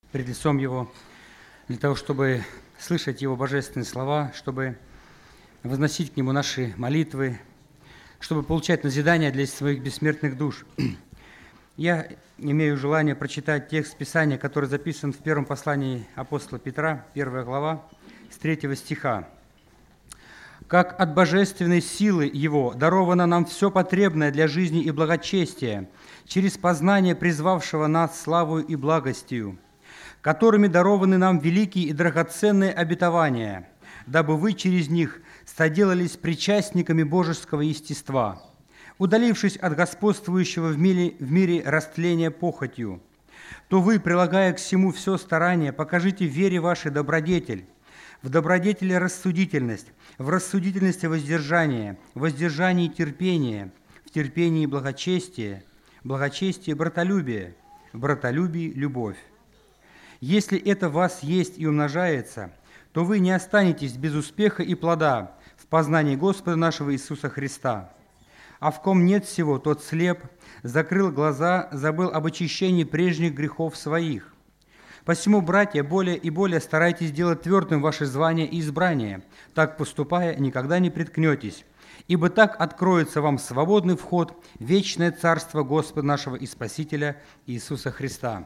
пред лицом Его, для того, чтобы слышать Его божественные слова, чтобы возносить к Нему наши молитвы, чтобы получать назидание для своих бессмертных душ. Я имею желание прочитать текст Писания, который записан в первом послании апостола Петра, 1 глава, с 3 стиха. «Как от божественной силы Его даровано нам все потребное для жизни и благочестия, через познание призвавшего нас славою и благостью, которыми дарованы нам великие и драгоценные обетования, дабы вы через них соделались причастниками божеского естества, удалившись от господствующего в мире растления похотью, то вы, прилагая к всему все старание, покажите в вере вашей добродетель, в добродетели рассудительность, в рассудительности воздержание, в воздержании терпение, в терпении благочестие, в благочестии братолюбие, в братолюбии любовь. Если это в вас есть и умножается, то вы не останетесь без успеха и плода в познании Господа нашего Иисуса Христа. А в ком нет всего, тот слеп, закрыл глаза, забыл об очищении прежних грехов своих. Посему, братья, более и более старайтесь делать твердым ваше звание и избрание. Так поступая, никогда не приткнетесь, ибо так откроется вам свободный вход в вечное царство Господа нашего и Спасителя Иисуса Христа».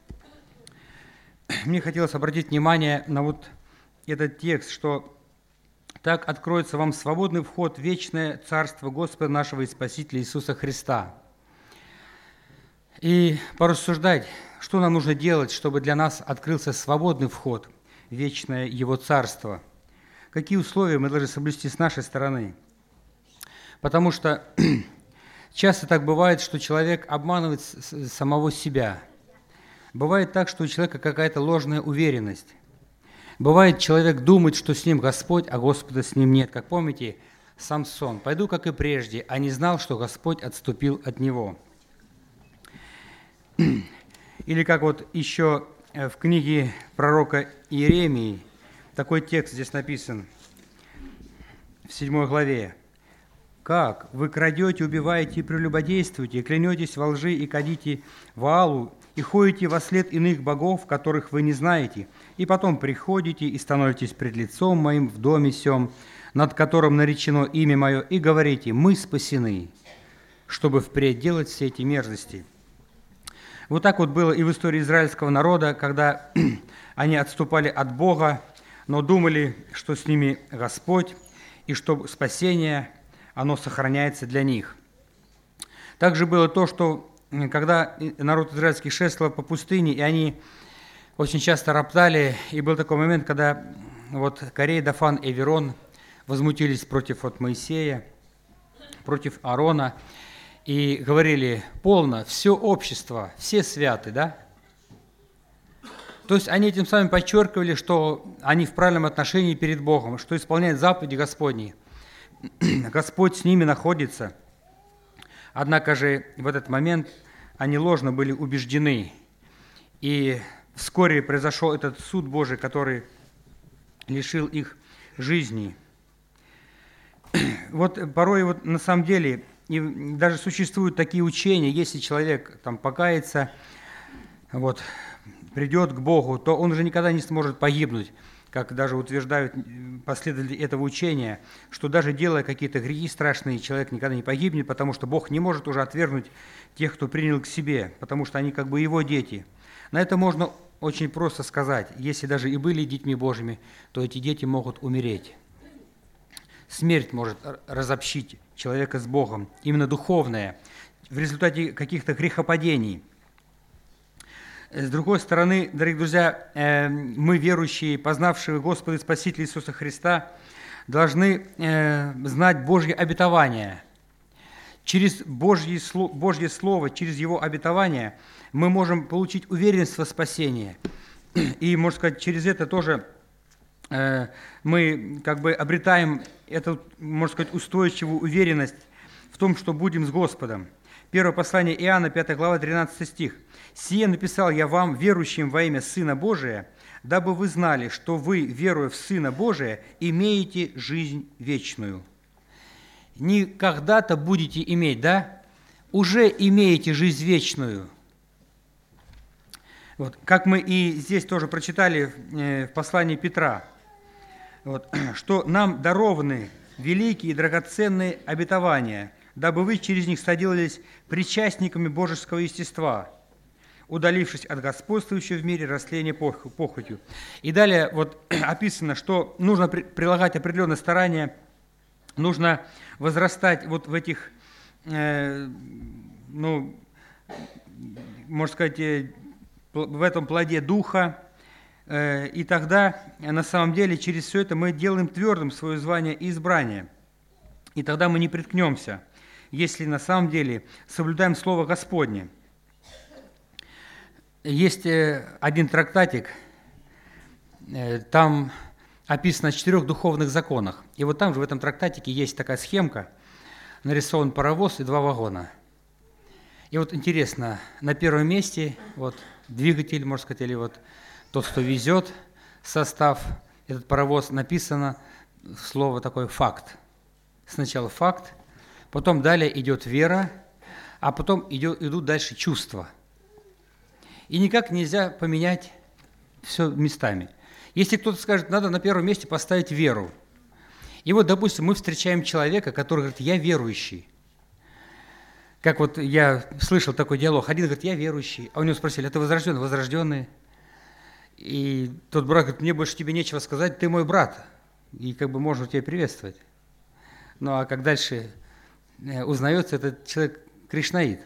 Мне хотелось обратить внимание на вот этот текст, что так откроется вам свободный вход в вечное царство Господа нашего и Спасителя Иисуса Христа. И порассуждать, что нам нужно делать, чтобы для нас открылся свободный вход в вечное Его царство. Какие условия мы должны соблюсти с нашей стороны. Потому что часто так бывает, что человек обманывает самого себя. Бывает так, что у человека какая-то ложная уверенность. Бывает, человек думает, что с ним Господь, а Господа с ним нет. Как помните, Самсон: «Пойду, как и прежде, а не знал, что Господь отступил от него». Или как вот еще в книге пророка Иеремии, такой текст здесь написан в 7 главе. «Как вы крадете, убиваете и прелюбодействуете, клянетесь во лжи и кадите Ваалу, и ходите во след иных богов, которых вы не знаете, и потом приходите и становитесь пред лицом моим в доме сем, над которым наречено имя мое, и говорите: мы спасены, чтобы впредь делать все эти мерзости». Вот так вот было и в истории израильского народа, когда они отступали от Бога, но думали, что с ними Господь, и что спасение, оно сохраняется для них. Также было то, что когда народ израильский шествовал по пустыне, и они очень часто роптали, и был такой момент, когда вот Корей, Дафан и Аверон возмутились против вот Моисея, против Аарона, и говорили: полно, все общество, все святы, да? То есть они этим самым подчеркивали, что они в правильном отношении перед Богом, что исполняют заповеди Господни. Господь с ними находится. Однако же в этот момент они ложно были убеждены. И вскоре произошел этот суд Божий, который лишил их жизни. Вот порой вот на самом деле, и даже существуют такие учения, если человек там покается, вот, придет к Богу, то он уже никогда не сможет погибнуть, как даже утверждают последователи этого учения, что даже делая какие-то грехи страшные, человек никогда не погибнет, потому что Бог не может уже отвергнуть тех, кто принял к себе, потому что они как бы Его дети. На это можно очень просто сказать: если даже и были детьми Божьими, то эти дети могут умереть. Смерть может разобщить человека с Богом, именно духовная, в результате каких-то грехопадений. С другой стороны, дорогие друзья, мы, верующие, познавшие Господа и Спасителя Иисуса Христа, должны знать Божье обетование. Через Божье Слово, через Его обетование мы можем получить уверенность во спасении. И, можно сказать, через это тоже мы как бы обретаем эту, можно сказать, устойчивую уверенность в том, что будем с Господом. Первое послание Иоанна, 5 глава, 13 стих. «Сие написал я вам, верующим во имя Сына Божия, дабы вы знали, что вы, веруя в Сына Божия, имеете жизнь вечную». Не когда-то будете иметь, да? Уже имеете жизнь вечную. Вот, как мы и здесь тоже прочитали в послании Петра, вот, что нам дарованы великие и драгоценные обетования, дабы вы через них соделались причастниками божеского естества, удалившись от господствующего в мире растления похотью. И далее вот описано, что нужно прилагать определенные старания, нужно возрастать вот в этих, можно сказать, в этом плоде Духа, и тогда на самом деле через все это мы делаем твердым свое звание и избрание. И тогда мы не приткнемся, если на самом деле соблюдаем Слово Господне. Есть один трактатик, там описано о 4 духовных законах. И вот там же в этом трактатике есть такая схемка, нарисован паровоз и 2 вагона. И вот интересно, на первом месте вот двигатель, можно сказать, или вот тот, кто везет состав, этот паровоз, написано слово такое «факт». Сначала факт, потом далее идет вера, а потом идут дальше чувства. И никак нельзя поменять все местами. Если кто-то скажет, надо на первом месте поставить веру. И вот, допустим, мы встречаем человека, который говорит, я верующий. Как вот я слышал такой диалог. Один говорит, я верующий. А у него спросили, а ты возрожденный? Возрожденный. И тот брат говорит, мне больше тебе нечего сказать, ты мой брат. И как бы можно тебя приветствовать. Ну а как дальше узнается, этот человек кришнаит.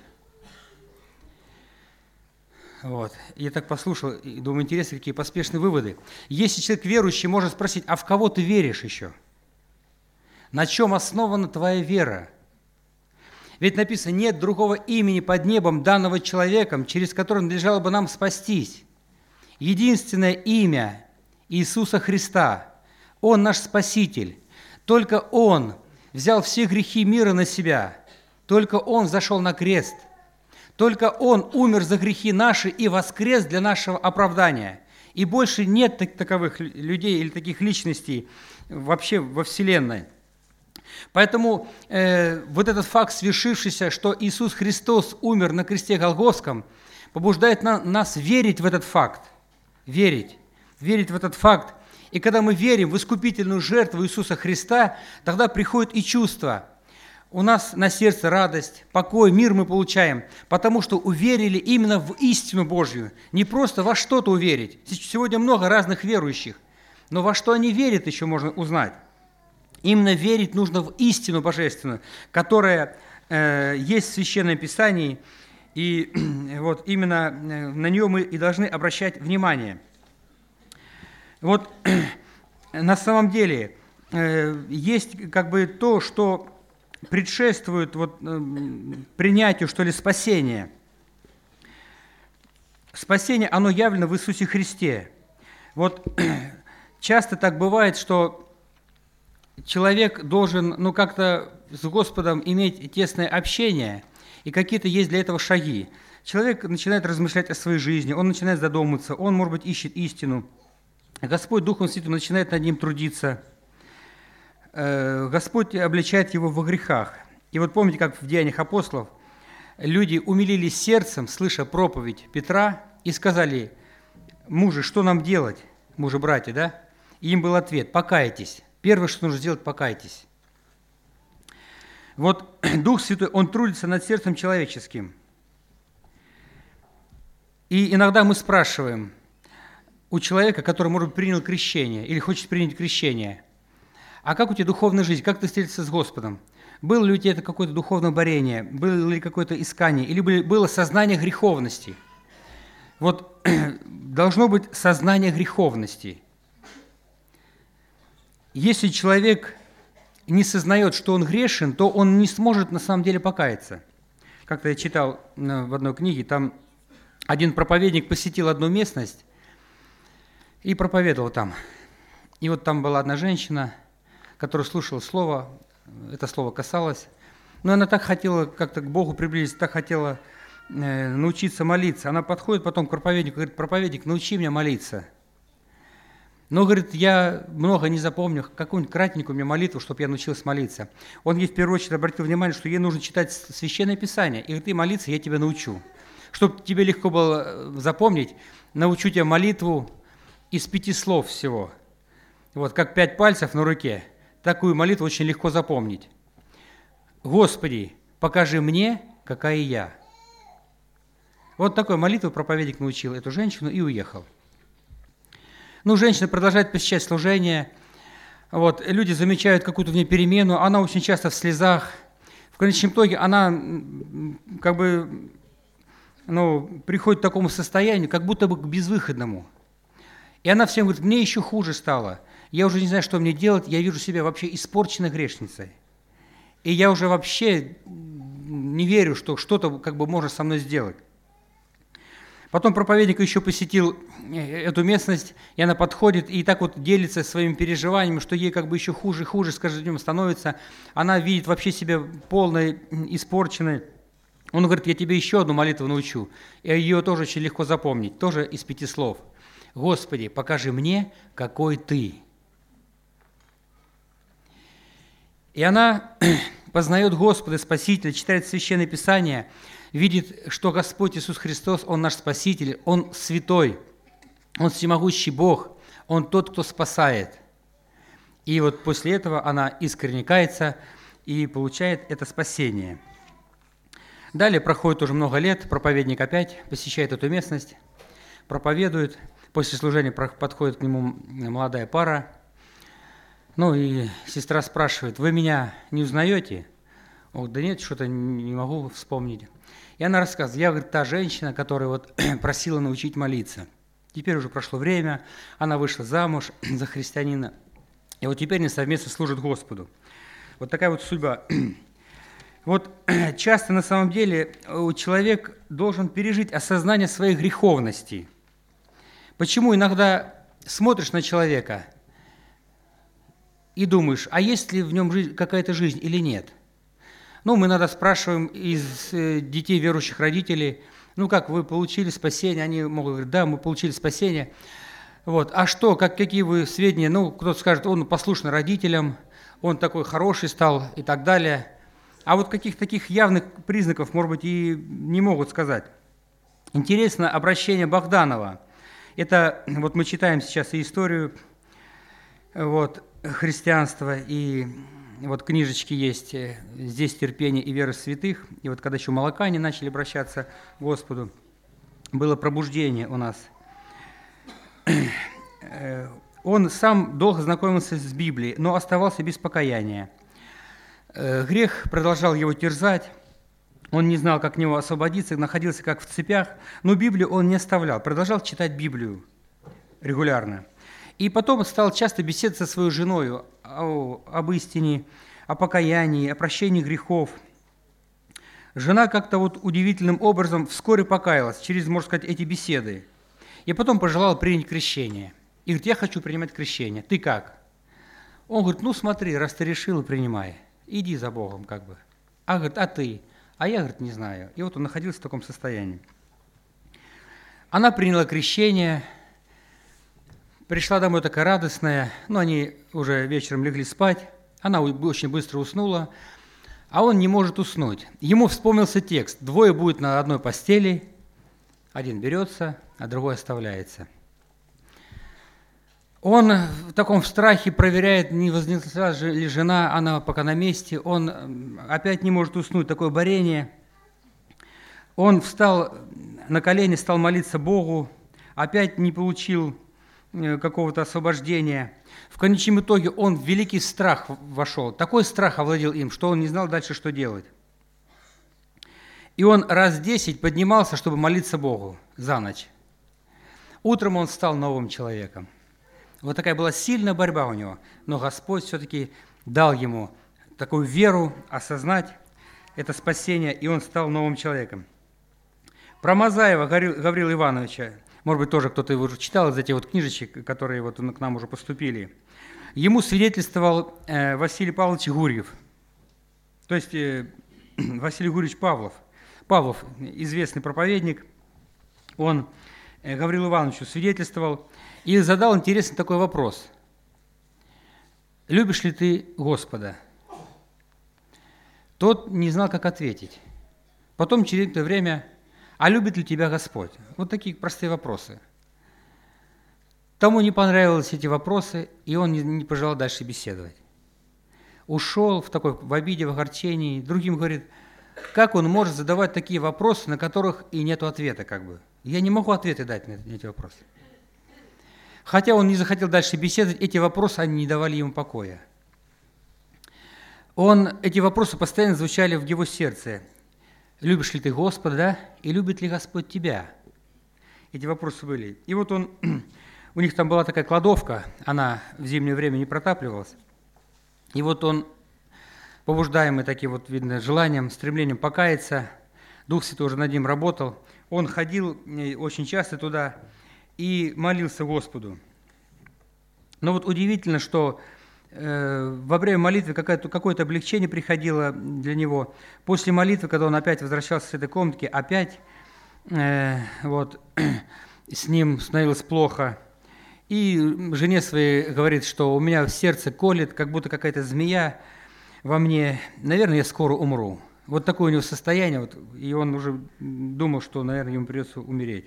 Вот. Я так послушал и думаю, интересно, какие поспешные выводы. Если человек верующий может спросить, а в кого ты веришь еще? На чем основана твоя вера? Ведь написано, нет другого имени под небом, данного человеком, через которое надлежало бы нам спастись. Единственное имя Иисуса Христа. Он наш Спаситель. Только Он взял все грехи мира на себя. Только Он зашел на крест. Только Он умер за грехи наши и воскрес для нашего оправдания. И больше нет таковых людей или таких личностей вообще во Вселенной. Поэтому вот этот факт, свершившийся, что Иисус Христос умер на кресте Голгофском, побуждает нас верить в этот факт. Верить в этот факт. И когда мы верим в искупительную жертву Иисуса Христа, тогда приходит и чувство. У нас на сердце радость, покой, мир мы получаем, потому что уверили именно в истину Божью. Не просто во что-то уверить. Сегодня много разных верующих, но во что они верят, еще можно узнать. Именно верить нужно в истину божественную, которая есть в Священном Писании, и вот именно на нее мы и должны обращать внимание. Вот на самом деле есть как бы то, что предшествует вот принятию, что ли, спасения. Спасение, оно явлено в Иисусе Христе. Вот часто так бывает, что человек должен, как-то с Господом иметь тесное общение, и какие-то есть для этого шаги. Человек начинает размышлять о своей жизни, он начинает задумываться, он, может быть, ищет истину. Господь Духом Святым начинает над ним трудиться. Господь обличает его во грехах. И вот помните, как в Деяниях апостолов люди умилились сердцем, слыша проповедь Петра, и сказали, мужи, что нам делать? Мужи, братья, да? И им был ответ, покайтесь. Первое, что нужно сделать, покайтесь. Вот Дух Святой, Он трудится над сердцем человеческим. И иногда мы спрашиваем у человека, который, может быть, принял крещение или хочет принять крещение, а как у тебя духовная жизнь, как ты встретился с Господом? Было ли у тебя это какое-то духовное борение, было ли какое-то искание, или было сознание греховности? Вот должно быть сознание греховности. Если человек не сознает, что он грешен, то он не сможет на самом деле покаяться. Как-то я читал в одной книге, там один проповедник посетил одну местность и проповедовал там. И вот там была одна женщина, которая слушала слово, это слово касалось, но она так хотела как-то к Богу приблизиться, так хотела научиться молиться. Она подходит потом к проповеднику и говорит, проповедник, научи меня молиться. Но, говорит, я много не запомню, какую-нибудь кратенькую мне молитву, чтобы я научился молиться. Он ей в первую очередь обратил внимание, что ей нужно читать Священное Писание. И говорит, ты молиться, я тебя научу. Чтобы тебе легко было запомнить, научу тебя молитву из 5 слов всего. Вот, как 5 пальцев на руке. Такую молитву очень легко запомнить. Господи, покажи мне, какая я. Вот такой молитву проповедник научил эту женщину и уехал. Ну, женщина продолжает посещать служение. Вот, люди замечают какую-то в ней перемену. Она очень часто в слезах. В конечном итоге она как бы приходит к такому состоянию, как будто бы к безвыходному. И она всем говорит, мне еще хуже стало. Я уже не знаю, что мне делать. Я вижу себя вообще испорченной грешницей. И я уже вообще не верю, что что-то как бы можно со мной сделать. Потом проповедник еще посетил эту местность, и она подходит и так вот делится своими переживаниями, что ей как бы еще хуже и хуже с каждым днем становится. Она видит вообще себя полной, испорченной. Он говорит, я тебе еще одну молитву научу. И ее тоже очень легко запомнить, тоже из 5 слов. Господи, покажи мне, какой Ты. И она познает Господа, Спасителя, читает Священное Писание, видит, что Господь Иисус Христос, Он наш Спаситель, Он святой, Он всемогущий Бог, Он тот, кто спасает. И вот после этого она искренне кается и получает это спасение. Далее проходит уже много лет, проповедник опять посещает эту местность, проповедует. После служения подходит к нему молодая пара. Ну и сестра спрашивает, вы меня не узнаете? Он говорит, да нет, что-то не могу вспомнить. И она рассказывает, я, говорит, та женщина, которая вот просила научить молиться. Теперь уже прошло время, она вышла замуж за христианина. И вот теперь они совместно служат Господу. Вот такая вот судьба. Вот часто на самом деле человек должен пережить осознание своей греховности. Почему иногда смотришь на человека и думаешь, а есть ли в нем какая-то жизнь или нет? Ну, мы иногда спрашиваем из детей верующих родителей, ну как, вы получили спасение? Они могут говорить, да, мы получили спасение. Вот. А что, какие вы сведения? Ну, кто-то скажет, он послушный родителям, он такой хороший стал и так далее. А вот каких-то таких явных признаков, может быть, и не могут сказать. Интересно обращение Богданова. Это, вот мы читаем сейчас и историю вот, христианства, и вот книжечки есть «Здесь терпение и вера святых». И вот когда еще молокане начали обращаться к Господу, было пробуждение у нас. Он сам долго знакомился с Библией, но оставался без покаяния. Грех продолжал его терзать, он не знал, как от него освободиться, находился как в цепях, но Библию он не оставлял, продолжал читать Библию регулярно. И потом стал часто беседовать со своей женой об истине, о покаянии, о прощении грехов. Жена как-то вот удивительным образом вскоре покаялась через, можно сказать, эти беседы. И потом пожелала принять крещение. И говорит, я хочу принимать крещение. Ты как? Он говорит, ну смотри, раз ты решила, принимай. Иди за Богом как бы. А говорит, а ты? А я, говорит, не знаю. И вот он находился в таком состоянии. Она приняла крещение, пришла домой такая радостная, но они уже вечером легли спать, она очень быстро уснула, а он не может уснуть. Ему вспомнился текст, 2 будет на одной постели, один берется, а другой оставляется. Он в таком страхе проверяет, не вознесла ли жена, она пока на месте, он опять не может уснуть, такое борение. Он встал на колени, стал молиться Богу, опять не получил какого-то освобождения. В конечном итоге он в великий страх вошел. Такой страх овладел им, что он не знал дальше, что делать. И он раз 10 поднимался, чтобы молиться Богу за ночь. Утром он стал новым человеком. Вот такая была сильная борьба у него. Но Господь все-таки дал ему такую веру, осознать это спасение, и он стал новым человеком. Про Мазаева Гаврила Ивановича, может быть, тоже кто-то его уже читал из этих вот книжечек, которые вот к нам уже поступили. Ему свидетельствовал Василий Павлович Гурьев, то есть Василий Гурьевич Павлов. Павлов, известный проповедник, он Гаврилу Ивановичу свидетельствовал и задал интересный такой вопрос. «Любишь ли ты Господа?» Тот не знал, как ответить. Потом через это время, а любит ли тебя Господь? Вот такие простые вопросы. Тому не понравились эти вопросы, и он не пожелал дальше беседовать. Ушел в обиде, в огорчении. Другим говорит, как он может задавать такие вопросы, на которых и нет ответа как бы. Я не могу ответы дать на эти вопросы. Хотя он не захотел дальше беседовать, эти вопросы, они не давали ему покоя. Эти вопросы постоянно звучали в его сердце. Любишь ли ты Господа, да? И любит ли Господь тебя? Эти вопросы были. И вот у них там была такая кладовка, она в зимнее время не протапливалась. И вот он, побуждаемый таким вот, видно, желанием, стремлением покаяться, Дух Святой уже над ним работал, он ходил очень часто туда и молился Господу. Но вот удивительно, что во время молитвы какое-то облегчение приходило для него. После молитвы, когда он опять возвращался с этой комнатки, опять вот, с ним становилось плохо. И жене своей говорит, что у меня в сердце колет, как будто какая-то змея во мне. Наверное, я скоро умру. Вот такое у него состояние, вот, и он уже думал, что, наверное, ему придется умереть.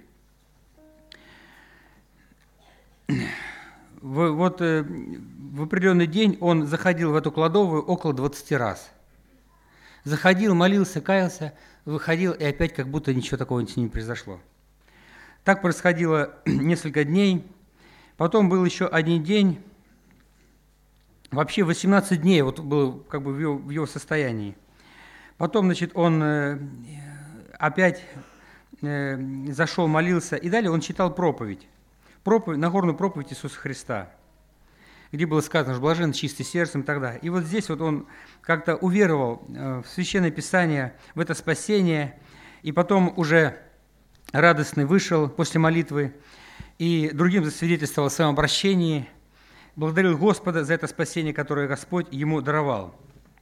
В определенный день он заходил в эту кладовую около 20 раз. Заходил, молился, каялся, выходил, и опять как будто ничего такого с ним не произошло. Так происходило несколько дней. Потом был еще один день, вообще 18 дней вот был как бы в его состоянии. Потом, значит, он опять зашел, молился, и далее он читал проповедь, Нагорную проповедь Иисуса Христа, где было сказано, что блажен чистый сердцем и так далее. И вот здесь вот он как-то уверовал в Священное Писание, в это спасение, и потом уже радостный вышел после молитвы, и другим засвидетельствовал о своем обращении, благодарил Господа за это спасение, которое Господь ему даровал.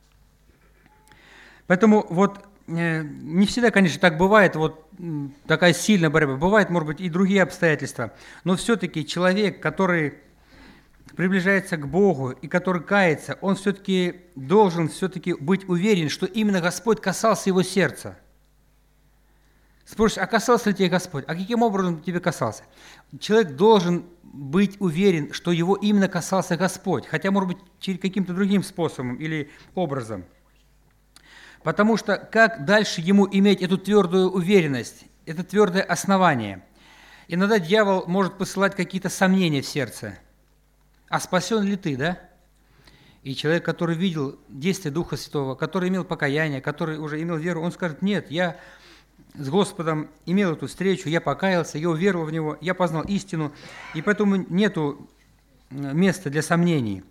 Поэтому вот не всегда, конечно, так бывает, вот такая сильная борьба. Бывает, может быть, и другие обстоятельства. Но все-таки человек, который приближается к Богу и который кается, он все-таки должен все-таки быть уверен, что именно Господь касался его сердца. Спросишь, а касался ли тебя Господь? А каким образом тебе касался? Человек должен быть уверен, что его именно касался Господь, хотя, может быть, через каким-то другим способом или образом. Потому что как дальше ему иметь эту твердую уверенность, это твердое основание? Иногда дьявол может посылать какие-то сомнения в сердце. А спасен ли ты, да? И человек, который видел действие Духа Святого, который имел покаяние, который уже имел веру, он скажет, нет, я с Господом имел эту встречу, я покаялся, я уверовал в Него, я познал истину, и поэтому нету места для сомнений.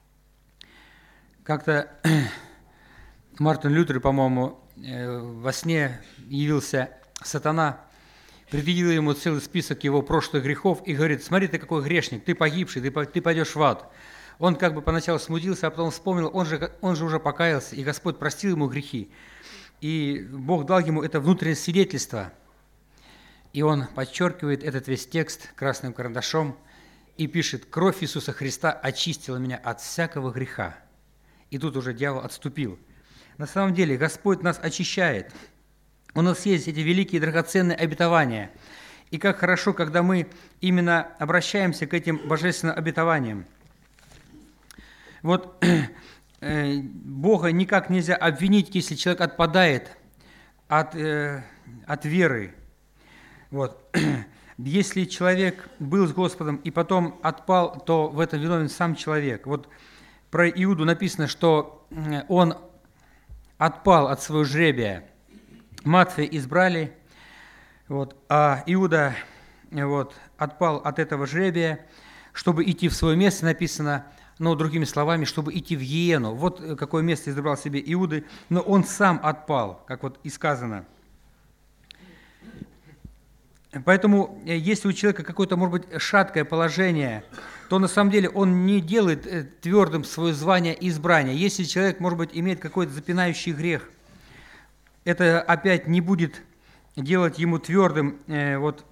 Как-то Мартин Лютер, по-моему, во сне явился сатана, предъявил ему целый список его прошлых грехов и говорит, смотри, ты какой грешник, ты погибший, ты пойдешь в ад. Он как бы поначалу смутился, а потом вспомнил, он же уже покаялся, и Господь простил ему грехи. И Бог дал ему это внутреннее свидетельство. И он подчеркивает этот весь текст красным карандашом и пишет, «Кровь Иисуса Христа очистила меня от всякого греха». И тут уже дьявол отступил. На самом деле Господь нас очищает. У нас есть эти великие драгоценные обетования. И как хорошо, когда мы именно обращаемся к этим божественным обетованиям. Вот Бога никак нельзя обвинить, если человек отпадает от веры. Вот. Если человек был с Господом и потом отпал, то в этом виновен сам человек. Вот про Иуду написано, что он отпал от своего жребия. Матфея избрали, вот, а Иуда вот, отпал от этого жребия, чтобы идти в свое место, написано, но другими словами, чтобы идти в Гиену. Вот какое место избрал себе Иуды, но он сам отпал, как вот и сказано. Поэтому, если у человека какое-то, может быть, шаткое положение, то на самом деле он не делает твердым свое звание и избрание. Если человек, может быть, имеет какой-то запинающий грех, это опять не будет делать ему твердым вот,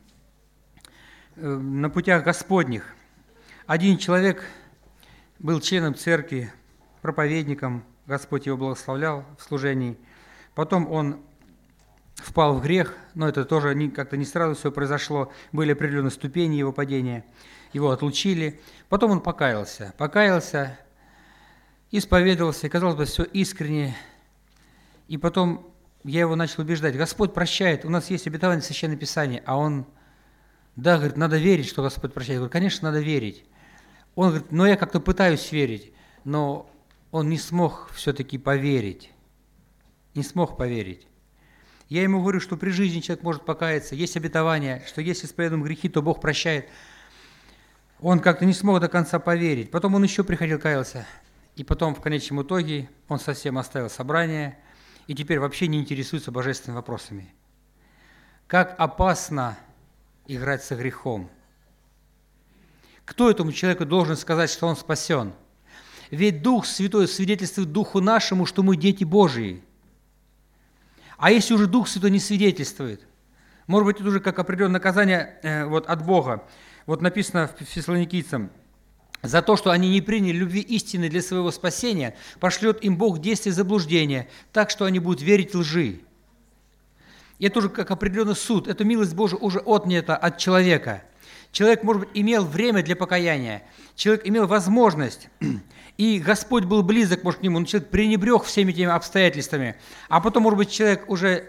на путях Господних. Один человек был членом церкви, проповедником, Господь его благословлял в служении. Потом он впал в грех, но это тоже как-то не сразу все произошло, были определенные ступени его падения, его отлучили. Потом он покаялся, исповедовался, и, казалось бы, все искренне. И потом я его начал убеждать: Господь прощает, у нас есть обетование Священного Писания, а он, да, говорит, надо верить, что Господь прощает. Я говорю, конечно, надо верить. Он говорит, но я как-то пытаюсь верить, но он не смог все-таки поверить, не смог поверить. Я ему говорю, что при жизни человек может покаяться, есть обетование, что если исповедуем грехи, то Бог прощает. Он как-то не смог до конца поверить. Потом он еще приходил, каялся. И потом, в конечном итоге, он совсем оставил собрание и теперь вообще не интересуется божественными вопросами. Как опасно играть со грехом. Кто этому человеку должен сказать, что он спасен? Ведь Дух Святой свидетельствует Духу нашему, что мы дети Божии. А если уже Дух Святой не свидетельствует, может быть, это уже как определенное наказание от Бога. Вот написано в Фессалоникийцам: «За то, что они не приняли любви истины для своего спасения, пошлет им Бог действие заблуждения, так что они будут верить лжи». И это уже как определенный суд, эта милость Божия уже отнята от человека. Человек, может быть, имел время для покаяния, человек имел возможность, и Господь был близок, может, к нему, но человек пренебрег всеми этими обстоятельствами. А потом, может быть, человек уже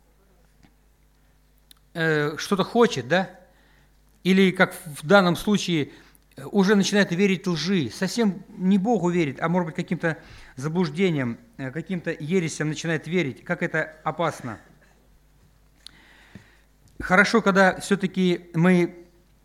что-то хочет, да? Или, как в данном случае, уже начинает верить лжи, совсем не Богу верит, а, может быть, каким-то заблуждением, каким-то ересям начинает верить. Как это опасно. Хорошо, когда все-таки мы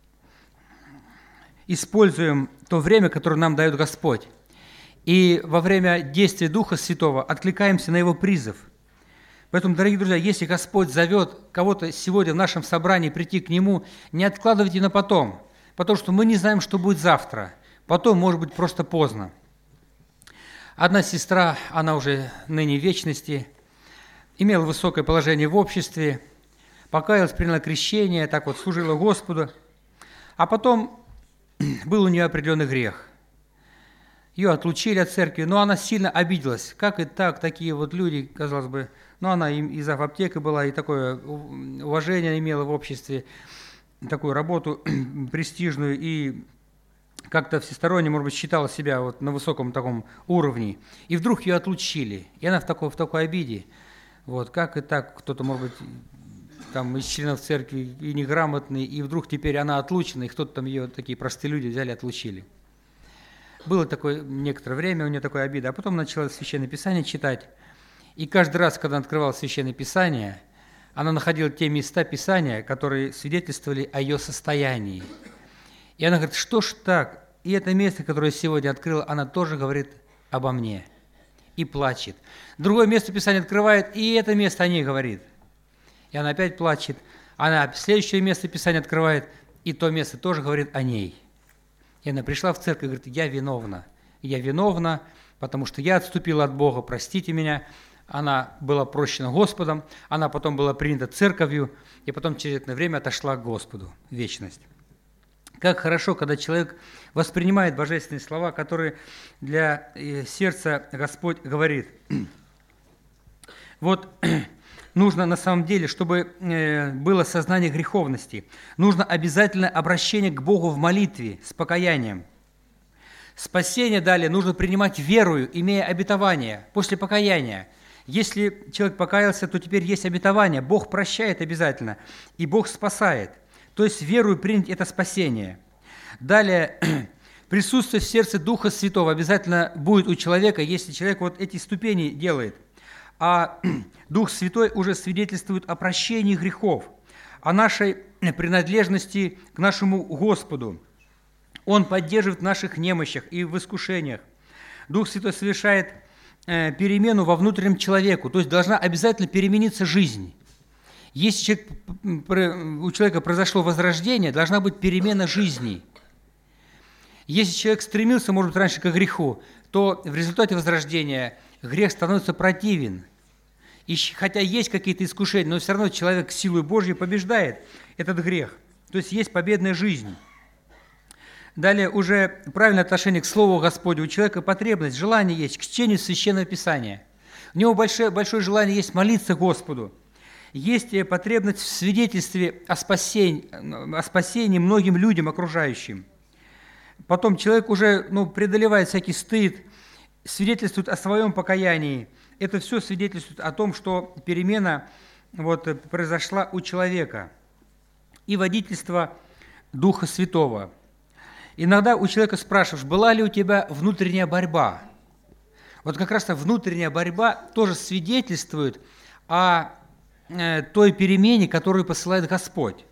используем то время, которое нам дает Господь, и во время действия Духа Святого откликаемся на Его призыв. Поэтому, дорогие друзья, если Господь зовет кого-то сегодня в нашем собрании прийти к Нему, не откладывайте на потом, потому что мы не знаем, что будет завтра. Потом, может быть, просто поздно. Одна сестра, она уже ныне в вечности, имела высокое положение в обществе, покаялась, приняла крещение, так вот служила Господу, а потом был у нее определенный грех. Ее отлучили от церкви, но она сильно обиделась. Как и так, такие вот люди, казалось бы, она и заваптека была, и такое уважение имела в обществе, такую работу престижную, и как-то всесторонне, может быть, считала себя вот на высоком таком уровне. И вдруг ее отлучили, и она в такой обиде. Вот, как и так, кто-то, может быть, там из членов церкви и неграмотный, и вдруг теперь она отлучена, и кто-то там ее, такие простые люди, взяли и отлучили. Было такое некоторое время, у нее такая обида, а потом начала Священное Писание читать. И каждый раз, когда она открывала Священное Писание, она находила те места Писания, которые свидетельствовали о ее состоянии. И она говорит, что ж так? И это место, которое я сегодня открыла, она тоже говорит обо мне. И плачет. Другое место Писания открывает, и это место о ней говорит. И она опять плачет. Она следующее место Писания открывает, и то место тоже говорит о ней. И она пришла в церковь и говорит, я виновна, потому что я отступила от Бога, простите меня. Она была прощена Господом, она потом была принята церковью, и потом через это время отошла к Господу в вечность. Как хорошо, когда человек воспринимает божественные слова, которые для сердца Господь говорит. Вот нужно на самом деле, чтобы было сознание греховности, нужно обязательно обращение к Богу в молитве с покаянием. Спасение далее нужно принимать верою, имея обетование после покаяния. Если человек покаялся, то теперь есть обетование. Бог прощает обязательно, и Бог спасает. То есть верою принять это спасение. Далее, присутствие в сердце Духа Святого обязательно будет у человека, если человек вот эти ступени делает. А Дух Святой уже свидетельствует о прощении грехов, о нашей принадлежности к нашему Господу. Он поддерживает в наших немощах и в искушениях. Дух Святой совершает перемену во внутреннем человеку, то есть должна обязательно перемениться жизнь. Если у человека произошло возрождение, должна быть перемена жизни. Если человек стремился, может быть, раньше к греху, то в результате возрождения грех становится противен. И хотя есть какие-то искушения, но все равно человек силой Божьей побеждает этот грех. То есть есть победная жизнь. Далее уже правильное отношение к Слову Господню. У человека потребность, желание есть к чтению Священного Писания. У него большое желание есть молиться Господу. есть потребность в свидетельстве о спасении многим людям окружающим. Потом человек уже преодолевает всякий стыд, свидетельствует о своем покаянии. Это все свидетельствует о том, что перемена произошла у человека. И водительство Духа Святого. Иногда у человека спрашиваешь, была ли у тебя внутренняя борьба? Вот как раз-то внутренняя борьба тоже свидетельствует о той перемене, которую посылает Господь.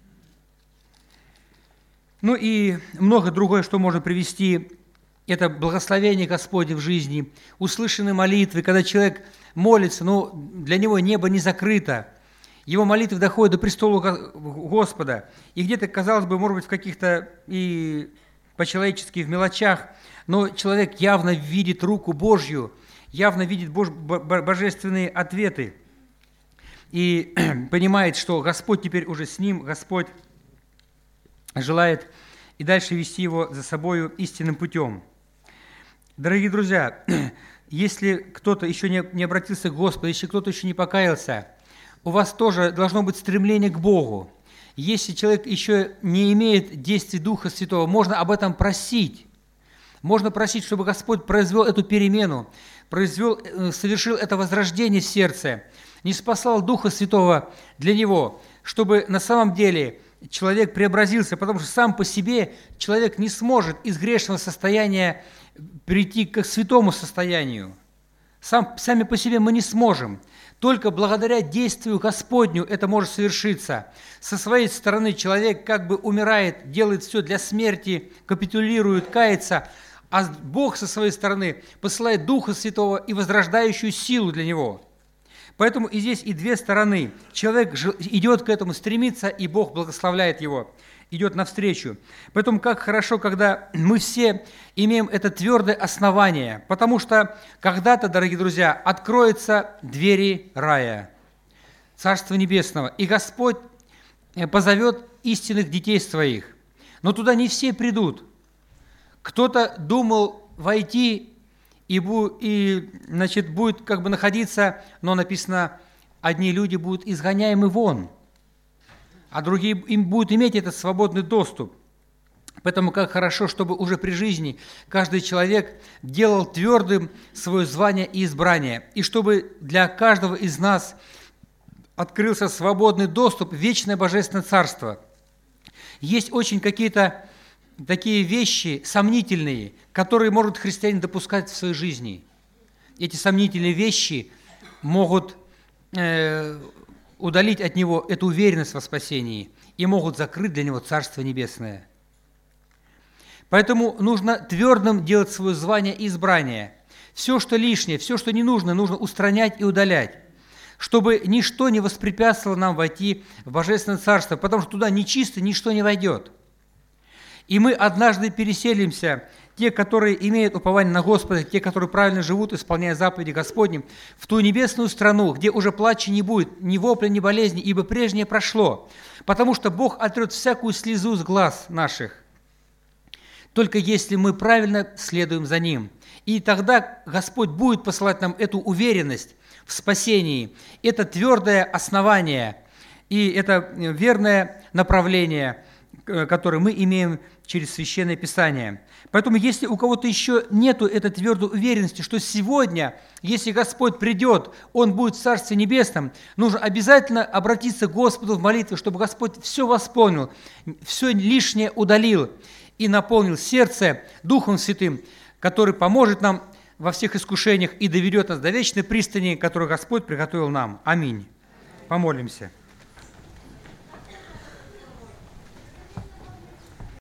И много другое, что можно привести, это благословение Господне в жизни, услышанные молитвы, когда человек молится, но для него небо не закрыто, его молитвы доходят до престола Господа, и где-то, казалось бы, может быть, в каких-то и по-человечески в мелочах, но человек явно видит руку Божью, явно видит божественные ответы и понимает, что Господь теперь уже с ним, Господь желает и дальше вести его за собою истинным путем. Дорогие друзья, если кто-то еще не обратился к Господу, если кто-то еще не покаялся, у вас тоже должно быть стремление к Богу. Если человек еще не имеет действий Духа Святого, можно об этом просить. Можно просить, чтобы Господь произвел эту перемену, совершил это возрождение в сердце, ниспослал Духа Святого для него, чтобы на самом деле человек преобразился, потому что сам по себе человек не сможет из грешного состояния прийти к святому состоянию. Сами по себе мы не сможем. Только благодаря действию Господню это может совершиться. Со своей стороны человек как бы умирает, делает все для смерти, капитулирует, кается, а Бог со своей стороны посылает Духа Святого и возрождающую силу для него. Поэтому и здесь и две стороны. Человек идет к этому, стремится, и Бог благословляет его, идет навстречу. Поэтому как хорошо, когда мы все имеем это твердое основание, потому что когда-то, дорогие друзья, откроются двери рая, Царства Небесного, и Господь позовет истинных детей своих. Но туда не все придут. Кто-то думал войти и будет как бы находиться, но написано, одни люди будут изгоняемы вон, а другие им будут иметь этот свободный доступ. Поэтому как хорошо, чтобы уже при жизни каждый человек делал твердым свое звание и избрание, и чтобы для каждого из нас открылся свободный доступ в вечное Божественное Царство. Есть очень какие-то такие вещи сомнительные, которые может христианин допускать в своей жизни. Эти сомнительные вещи могут удалить от него эту уверенность во спасении и могут закрыть для него Царство Небесное. Поэтому нужно твердым делать свое звание и избрание. Все, что лишнее, все, что не нужно, нужно устранять и удалять, чтобы ничто не воспрепятствовало нам войти в Божественное Царство, потому что туда нечисто ничто не войдет. И мы однажды переселимся, те, которые имеют упование на Господа, те, которые правильно живут, исполняя заповеди Господни, в ту небесную страну, где уже плача не будет, ни вопля, ни болезни, ибо прежнее прошло, потому что Бог отрет всякую слезу с глаз наших, только если мы правильно следуем за Ним. И тогда Господь будет посылать нам эту уверенность в спасении, это твердое основание и это верное направление, которое мы имеем через Священное Писание. Поэтому, если у кого-то еще нету этой твердой уверенности, что сегодня, если Господь придет, Он будет в Царстве Небесном, нужно обязательно обратиться к Господу в молитве, чтобы Господь все восполнил, все лишнее удалил и наполнил сердце Духом Святым, который поможет нам во всех искушениях и доведет нас до вечной пристани, которую Господь приготовил нам. Аминь. Помолимся.